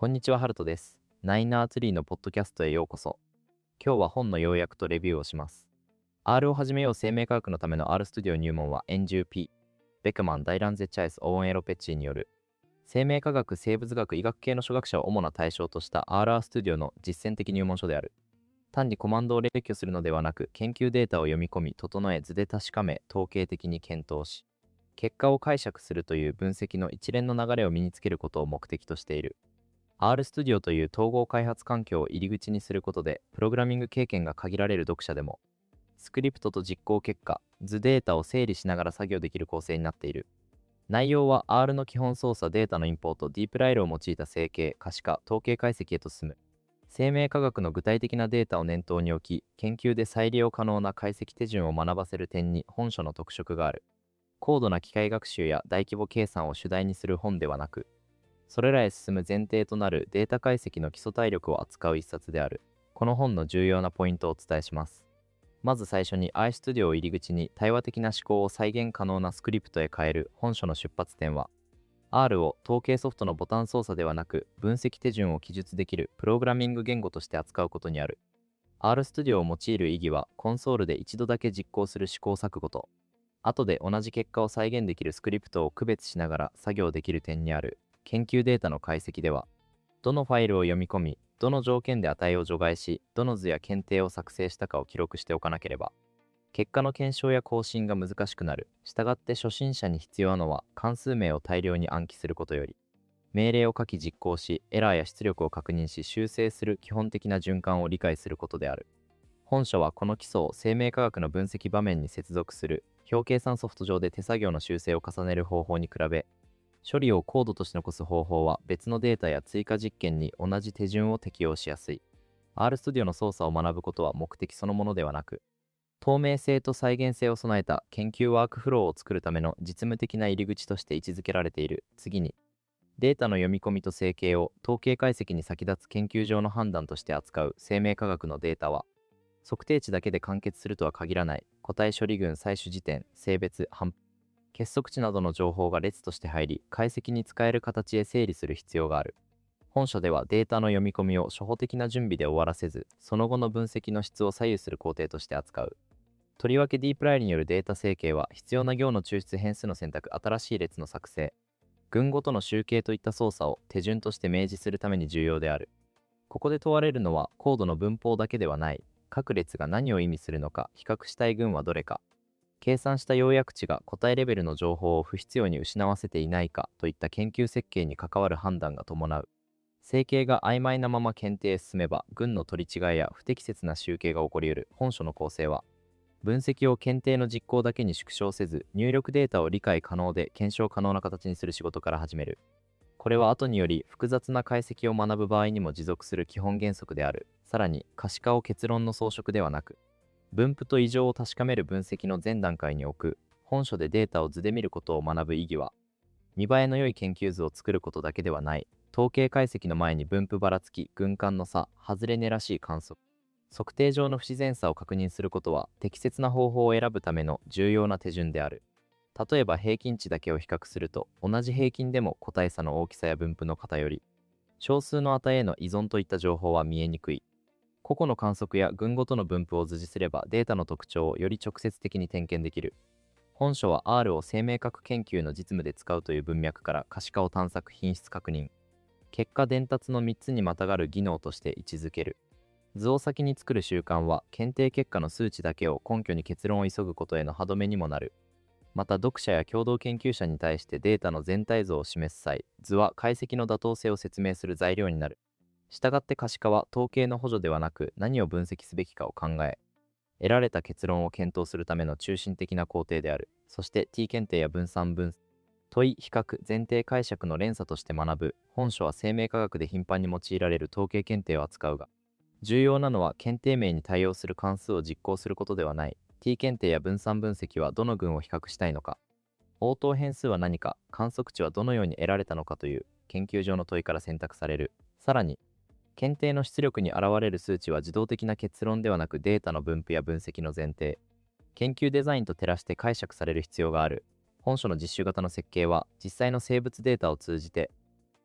こんにちは、ハルトです。ナイナーツリーのポッドキャストへようこそ。今日は本の要約とレビューをします。R を始めよう生命科学のための R スタジオ入門は N10P、ベクマン、ダイランゼ・チャイス、オーン・エロペッチーによる生命科学、生物学、医学系の初学者を主な対象とした R スタジオの実践的入門書である。単にコマンドを列挙するのではなく、研究データを読み込み、整え、図で確かめ、統計的に検討し、結果を解釈するという分析の一連の流れを身につけることを目的としている。R スタジオという統合開発環境を入り口にすることで、プログラミング経験が限られる読者でも、スクリプトと実行結果、図データを整理しながら作業できる構成になっている。内容は R の基本操作、データのインポート、ディープライルを用いた整形、可視化、統計解析へと進む。生命科学の具体的なデータを念頭に置き、研究で再利用可能な解析手順を学ばせる点に本書の特色がある。高度な機械学習や大規模計算を主題にする本ではなく、それらへ進む前提となるデータ解析の基礎体力を扱う一冊である。この本の重要なポイントをお伝えします。まず最初に iStudio を入り口に対話的な思考を再現可能なスクリプトへ変える本書の出発点は、R を統計ソフトのボタン操作ではなく、分析手順を記述できるプログラミング言語として扱うことにある。RStudio を用いる意義は、コンソールで一度だけ実行する試行錯誤と、後で同じ結果を再現できるスクリプトを区別しながら作業できる点にある。研究データの解析では、どのファイルを読み込み、どの条件で値を除外し、どの図や検定を作成したかを記録しておかなければ、結果の検証や更新が難しくなる。したがって初心者に必要なのは、関数名を大量に暗記することより、命令を書き実行し、エラーや出力を確認し修正する基本的な循環を理解することである。本書はこの基礎を生命科学の分析場面に接続する表計算ソフト上で手作業の修正を重ねる方法に比べ、処理をコードとして残す方法は別のデータや追加実験に同じ手順を適用しやすい。RStudio の操作を学ぶことは目的そのものではなく、透明性と再現性を備えた研究ワークフローを作るための実務的な入り口として位置づけられている。次に、データの読み込みと整形を統計解析に先立つ研究上の判断として扱う生命科学のデータは、測定値だけで完結するとは限らない。個体処理群、採取時点、性別、結束値などの情報が列として入り、解析に使える形へ整理する必要がある。本書ではデータの読み込みを初歩的な準備で終わらせず、その後の分析の質を左右する工程として扱う。とりわけディープライルによるデータ整形は、必要な行の抽出変数の選択、新しい列の作成、群ごとの集計といった操作を手順として明示するために重要である。ここで問われるのは、コードの文法だけではない。各列が何を意味するのか、比較したい群はどれか、計算した要約値が個体レベルの情報を不必要に失わせていないかといった研究設計に関わる判断が伴う。整形が曖昧なまま検定へ進めば、群の取り違いや不適切な集計が起こり得る。本書の構成は、分析を検定の実行だけに縮小せず、入力データを理解可能で検証可能な形にする仕事から始める。これは後により複雑な解析を学ぶ場合にも持続する基本原則である。さらに、可視化を結論の装飾ではなく、分布と異常を確かめる分析の前段階に置く。本書でデータを図で見ることを学ぶ意義は、見栄えの良い研究図を作ることだけではない。統計解析の前に分布ばらつき、群間の差、外れ値らしい観測、測定上の不自然さを確認することは、適切な方法を選ぶための重要な手順である。例えば平均値だけを比較すると、同じ平均でも個体差の大きさや分布の偏り、少数の値への依存といった情報は見えにくい。個々の観測や群ごとの分布を図示すれば、データの特徴をより直接的に点検できる。本書は R を生命学研究の実務で使うという文脈から可視化を探索、品質確認、結果伝達の3つにまたがる技能として位置づける。図を先に作る習慣は、検定結果の数値だけを根拠に結論を急ぐことへの歯止めにもなる。また読者や共同研究者に対してデータの全体像を示す際、図は解析の妥当性を説明する材料になる。したがって可視化は統計の補助ではなく、何を分析すべきかを考え、得られた結論を検討するための中心的な工程である。そして T 検定や分散分、問い、比較、前提解釈の連鎖として学ぶ。本書は生命科学で頻繁に用いられる統計検定を扱うが、重要なのは検定名に対応する関数を実行することではない。T 検定や分散分析はどの群を比較したいのか、応答変数は何か、観測値はどのように得られたのかという研究上の問いから選択される。さらに、検定の出力に現れる数値は自動的な結論ではなく、データの分布や分析の前提、研究デザインと照らして解釈される必要がある。本書の実習型の設計は、実際の生物データを通じて、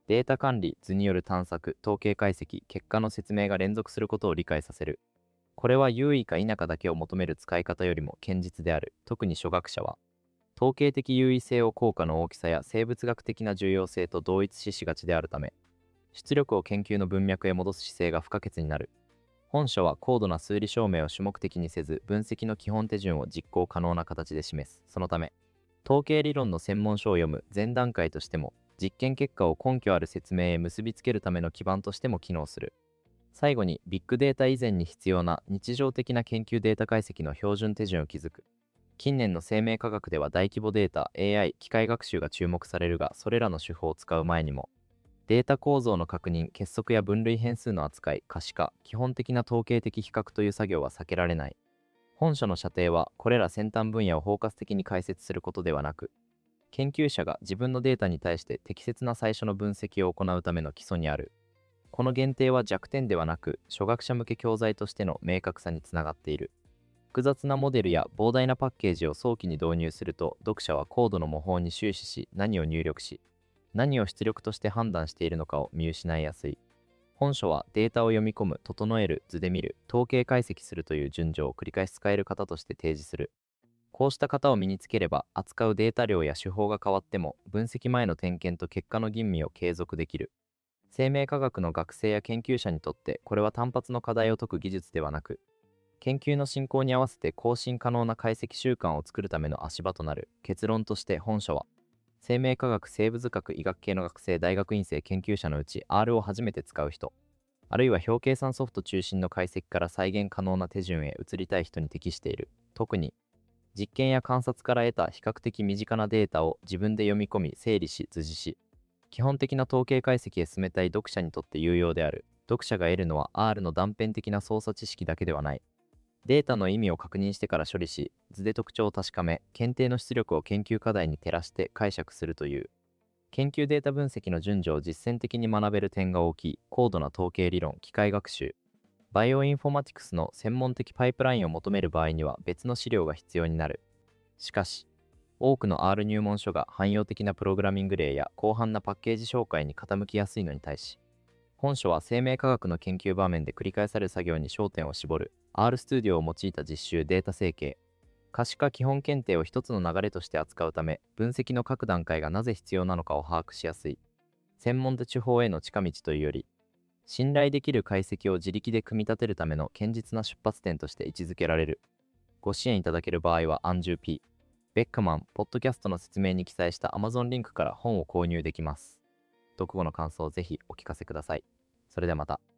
データ管理、図による探索、統計解析、結果の説明が連続することを理解させる。これは優位か否かだけを求める使い方よりも堅実である。特に初学者は、統計的優位性を効果の大きさや生物学的な重要性と同一視しがちであるため、出力を研究の文脈へ戻す姿勢が不可欠になる。本書は高度な数理証明を主目的にせず、分析の基本手順を実行可能な形で示す。そのため、統計理論の専門書を読む前段階としても、実験結果を根拠ある説明へ結びつけるための基盤としても機能する。最後に、ビッグデータ以前に必要な日常的な研究データ解析の標準手順を築く。近年の生命科学では大規模データ、AI、機械学習が注目されるが、それらの手法を使う前にも、データ構造の確認、結束や分類変数の扱い、可視化、基本的な統計的比較という作業は避けられない。本書の射程は、これら先端分野を包括的に解説することではなく、研究者が自分のデータに対して適切な最初の分析を行うための基礎にある。この限定は弱点ではなく、初学者向け教材としての明確さにつながっている。複雑なモデルや膨大なパッケージを早期に導入すると、読者はコードの模倣に終始し、何を入力し、何を出力として判断しているのかを見失いやすい。本書はデータを読み込む、整える、図で見る、統計解析するという順序を繰り返し使える方として提示する。こうした型を身につければ、扱うデータ量や手法が変わっても、分析前の点検と結果の吟味を継続できる。生命科学の学生や研究者にとって、これは単発の課題を解く技術ではなく、研究の進行に合わせて更新可能な解析習慣を作るための足場となる。結論として本書は、生命科学生物学医学系の学生大学院生研究者のうち R を初めて使う人、あるいは表計算ソフト中心の解析から再現可能な手順へ移りたい人に適している。特に、実験や観察から得た比較的身近なデータを自分で読み込み整理し図示し、基本的な統計解析へ進めたい読者にとって有用である。読者が得るのは R の断片的な操作知識だけではない。データの意味を確認してから処理し、図で特徴を確かめ、検定の出力を研究課題に照らして解釈するという、研究データ分析の順序を実践的に学べる点が大きい。高度な統計理論、機械学習、バイオインフォマティクスの専門的パイプラインを求める場合には別の資料が必要になる。しかし、多くの R 入門書が汎用的なプログラミング例や広範なパッケージ紹介に傾きやすいのに対し、本書は生命科学の研究場面で繰り返される作業に焦点を絞る。R スタジオを用いた実習、データ整形、可視化基本検定を一つの流れとして扱うため、分析の各段階がなぜ必要なのかを把握しやすい。専門的手法への近道というより、信頼できる解析を自力で組み立てるための堅実な出発点として位置づけられる。ご支援いただける場合は、アンジュー P、ベックマン、ポッドキャストの説明に記載した Amazon リンクから本を購入できます。読後の感想をぜひお聞かせください。それではまた。